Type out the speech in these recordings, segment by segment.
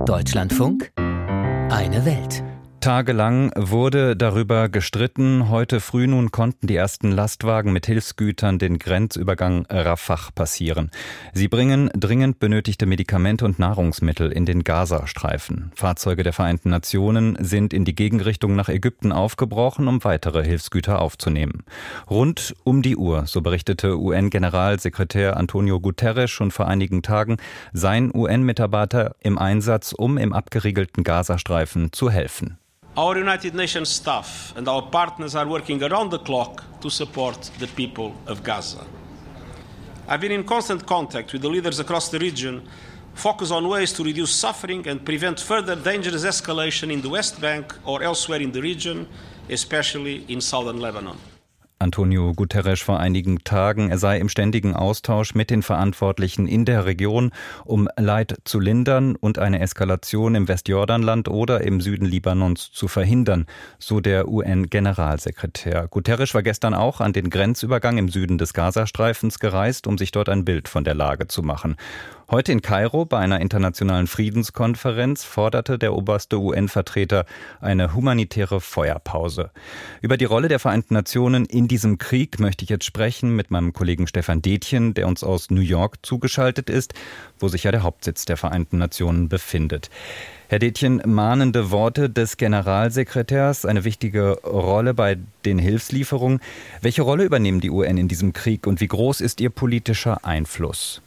Deutschlandfunk, eine Welt. Tagelang wurde darüber gestritten. Heute früh nun konnten die ersten Lastwagen mit Hilfsgütern den Grenzübergang Rafah passieren. Sie bringen dringend benötigte Medikamente und Nahrungsmittel in den Gazastreifen. Fahrzeuge der Vereinten Nationen sind in die Gegenrichtung nach Ägypten aufgebrochen, um weitere Hilfsgüter aufzunehmen. Rund um die Uhr, so berichtete UN-Generalsekretär Antonio Guterres schon vor einigen Tagen, seien UN-Mitarbeiter im Einsatz, um im abgeriegelten Gazastreifen zu helfen. Our United Nations staff and our partners are working around the clock to support the people of Gaza. I've been in constant contact with the leaders across the region, focus on ways to reduce suffering and prevent further dangerous escalation in the West Bank or elsewhere in the region, especially in southern Lebanon. Antonio Guterres vor einigen Tagen, er sei im ständigen Austausch mit den Verantwortlichen in der Region, um Leid zu lindern und eine Eskalation im Westjordanland oder im Süden Libanons zu verhindern, so der UN-Generalsekretär. Guterres war gestern auch an den Grenzübergang im Süden des Gazastreifens gereist, um sich dort ein Bild von der Lage zu machen. Heute in Kairo bei einer internationalen Friedenskonferenz forderte der oberste UN-Vertreter eine humanitäre Feuerpause. Über die Rolle der Vereinten Nationen in diesem Krieg möchte ich jetzt sprechen mit meinem Kollegen Stefan Detjen, der uns aus New York zugeschaltet ist, wo sich ja der Hauptsitz der Vereinten Nationen befindet. Herr Detjen, mahnende Worte des Generalsekretärs, eine wichtige Rolle bei den Hilfslieferungen. Welche Rolle übernehmen die UN in diesem Krieg und wie groß ist ihr politischer Einfluss?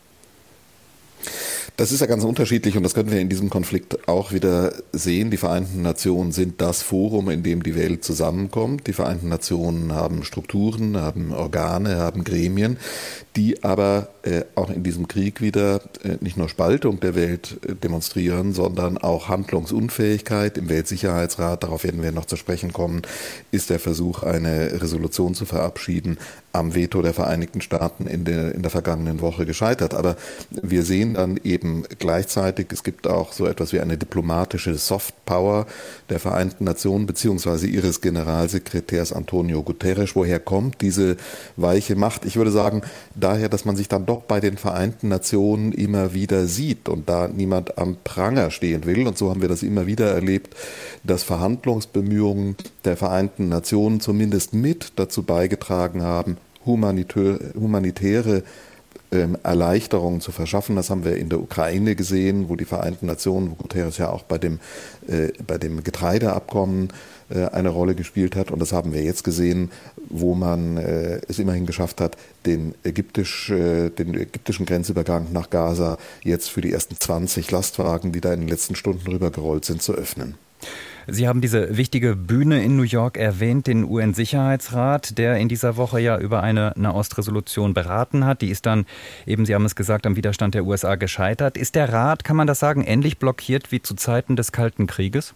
Das ist ja ganz unterschiedlich und das können wir in diesem Konflikt auch wieder sehen. Die Vereinten Nationen sind das Forum, in dem die Welt zusammenkommt. Die Vereinten Nationen haben Strukturen, haben Organe, haben Gremien, die aber auch in diesem Krieg wieder nicht nur Spaltung der Welt demonstrieren, sondern auch Handlungsunfähigkeit. Im Weltsicherheitsrat, darauf werden wir noch zu sprechen kommen, ist der Versuch, eine Resolution zu verabschieden, am Veto der Vereinigten Staaten in der vergangenen Woche gescheitert. Aber wir sehen dann eben gleichzeitig, es gibt auch so etwas wie eine diplomatische Softpower der Vereinten Nationen beziehungsweise ihres Generalsekretärs Antonio Guterres. Woher kommt diese weiche Macht? Ich würde sagen, daher, dass man sich dann doch bei den Vereinten Nationen immer wieder sieht und da niemand am Pranger stehen will. Und so haben wir das immer wieder erlebt, dass Verhandlungsbemühungen der Vereinten Nationen zumindest mit dazu beigetragen haben, humanitäre Erleichterungen zu verschaffen. Das haben wir in der Ukraine gesehen, wo die Vereinten Nationen, wo Guterres ja auch bei dem Getreideabkommen eine Rolle gespielt hat. Und das haben wir jetzt gesehen, wo man es immerhin geschafft hat, den ägyptischen Grenzübergang nach Gaza jetzt für die ersten 20 Lastwagen, die da in den letzten Stunden rübergerollt sind, zu öffnen. Sie haben diese wichtige Bühne in New York erwähnt, den UN-Sicherheitsrat, der in dieser Woche ja über eine Nahost-Resolution beraten hat. Die ist dann eben, Sie haben es gesagt, am Widerstand der USA gescheitert. Ist der Rat, kann man das sagen, ähnlich blockiert wie zu Zeiten des Kalten Krieges?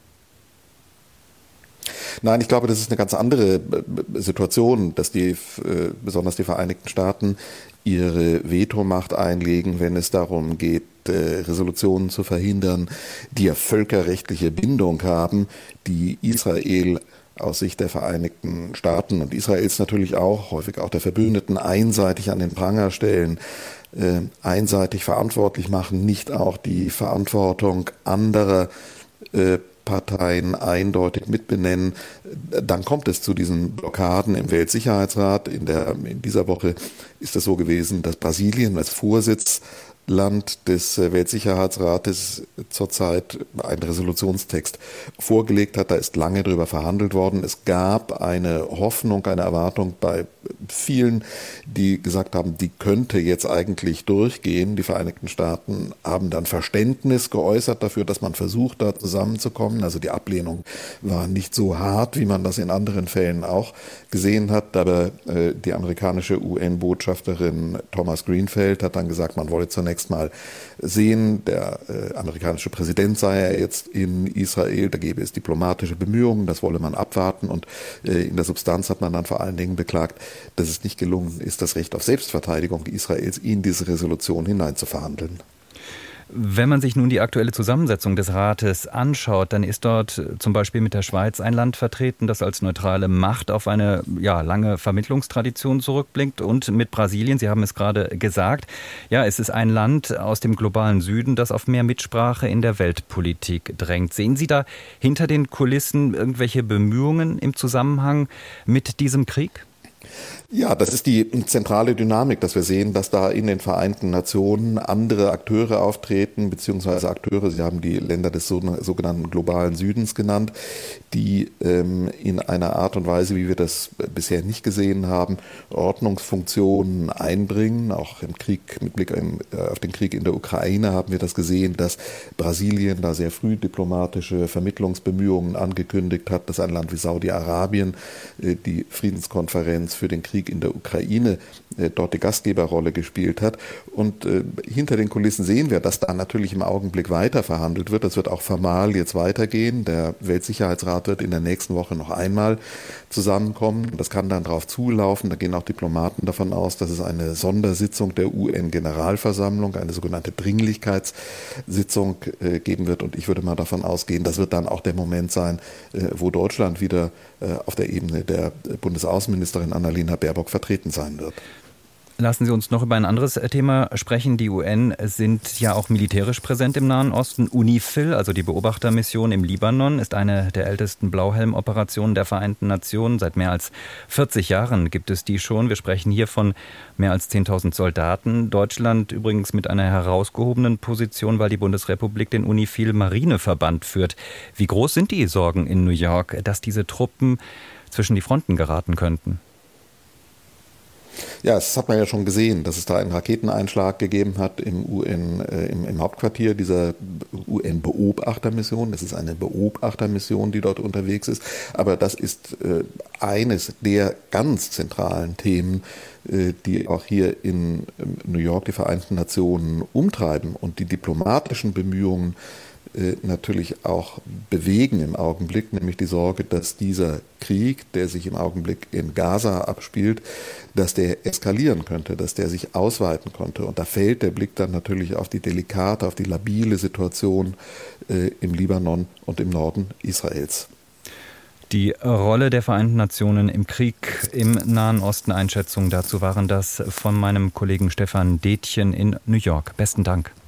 Nein, ich glaube, das ist eine ganz andere Situation, dass besonders die Vereinigten Staaten ihre Vetomacht einlegen, wenn es darum geht, Resolutionen zu verhindern, die ja völkerrechtliche Bindung haben, die Israel aus Sicht der Vereinigten Staaten und Israels natürlich auch, häufig auch der Verbündeten, einseitig an den Pranger stellen, einseitig verantwortlich machen, nicht auch die Verantwortung anderer Parteien eindeutig mitbenennen, dann kommt es zu diesen Blockaden im Weltsicherheitsrat. In dieser Woche ist es so gewesen, dass Brasilien als Vorsitzland des Weltsicherheitsrates zurzeit einen Resolutionstext vorgelegt hat. Da ist lange darüber verhandelt worden. Es gab eine Hoffnung, eine Erwartung bei vielen, die gesagt haben, die könnte jetzt eigentlich durchgehen. Die Vereinigten Staaten haben dann Verständnis geäußert dafür, dass man versucht, da zusammenzukommen. Also die Ablehnung war nicht so hart, wie man das in anderen Fällen auch gesehen hat. Aber die amerikanische UN-Botschafterin Thomas Greenfield hat dann gesagt, man wolle zunächst mal sehen, der amerikanische Präsident sei ja jetzt in Israel, da gäbe es diplomatische Bemühungen, das wolle man abwarten. Und in der Substanz hat man dann vor allen Dingen beklagt, dass es nicht gelungen ist, das Recht auf Selbstverteidigung Israels in diese Resolution hineinzuverhandeln. Wenn man sich nun die aktuelle Zusammensetzung des Rates anschaut, dann ist dort zum Beispiel mit der Schweiz ein Land vertreten, das als neutrale Macht auf eine lange Vermittlungstradition zurückblickt, und mit Brasilien, Sie haben es gerade gesagt, es ist ein Land aus dem globalen Süden, das auf mehr Mitsprache in der Weltpolitik drängt. Sehen Sie da hinter den Kulissen irgendwelche Bemühungen im Zusammenhang mit diesem Krieg? Ja, das ist die zentrale Dynamik, dass wir sehen, dass da in den Vereinten Nationen andere Akteure auftreten, beziehungsweise Akteure, Sie haben die Länder des sogenannten globalen Südens genannt, die in einer Art und Weise, wie wir das bisher nicht gesehen haben, Ordnungsfunktionen einbringen. Auch im Krieg, mit Blick auf den Krieg in der Ukraine haben wir das gesehen, dass Brasilien da sehr früh diplomatische Vermittlungsbemühungen angekündigt hat, dass ein Land wie Saudi-Arabien die Friedenskonferenz für den Krieg in der Ukraine dort die Gastgeberrolle gespielt hat. Und hinter den Kulissen sehen wir, dass da natürlich im Augenblick weiter verhandelt wird. Das wird auch formal jetzt weitergehen. Der Weltsicherheitsrat wird in der nächsten Woche noch einmal zusammenkommen. Das kann dann darauf zulaufen. Da gehen auch Diplomaten davon aus, dass es eine Sondersitzung der UN-Generalversammlung, eine sogenannte Dringlichkeitssitzung geben wird. Und ich würde mal davon ausgehen, das wird dann auch der Moment sein, wo Deutschland wieder auf der Ebene der Bundesaußenministerin Annalena Baerbock vertreten sein wird. Lassen Sie uns noch über ein anderes Thema sprechen. Die UN sind ja auch militärisch präsent im Nahen Osten. UNIFIL, also die Beobachtermission im Libanon, ist eine der ältesten Blauhelm-Operationen der Vereinten Nationen. Seit mehr als 40 Jahren gibt es die schon. Wir sprechen hier von mehr als 10.000 Soldaten. Deutschland übrigens mit einer herausgehobenen Position, weil die Bundesrepublik den UNIFIL-Marineverband führt. Wie groß sind die Sorgen in New York, dass diese Truppen zwischen die Fronten geraten könnten? Ja, das hat man ja schon gesehen, dass es da einen Raketeneinschlag gegeben hat im Hauptquartier dieser UN-Beobachtermission. Es ist eine Beobachtermission, die dort unterwegs ist. Aber das ist eines der ganz zentralen Themen, die auch hier in New York die Vereinten Nationen umtreiben und die diplomatischen Bemühungen natürlich auch bewegen im Augenblick, nämlich die Sorge, dass dieser Krieg, der sich im Augenblick in Gaza abspielt, dass der eskalieren könnte, dass der sich ausweiten könnte. Und da fällt der Blick dann natürlich auf die delikate, auf die labile Situation im Libanon und im Norden Israels. Die Rolle der Vereinten Nationen im Krieg im Nahen Osten, Einschätzungen dazu waren das von meinem Kollegen Stefan Detjen in New York. Besten Dank.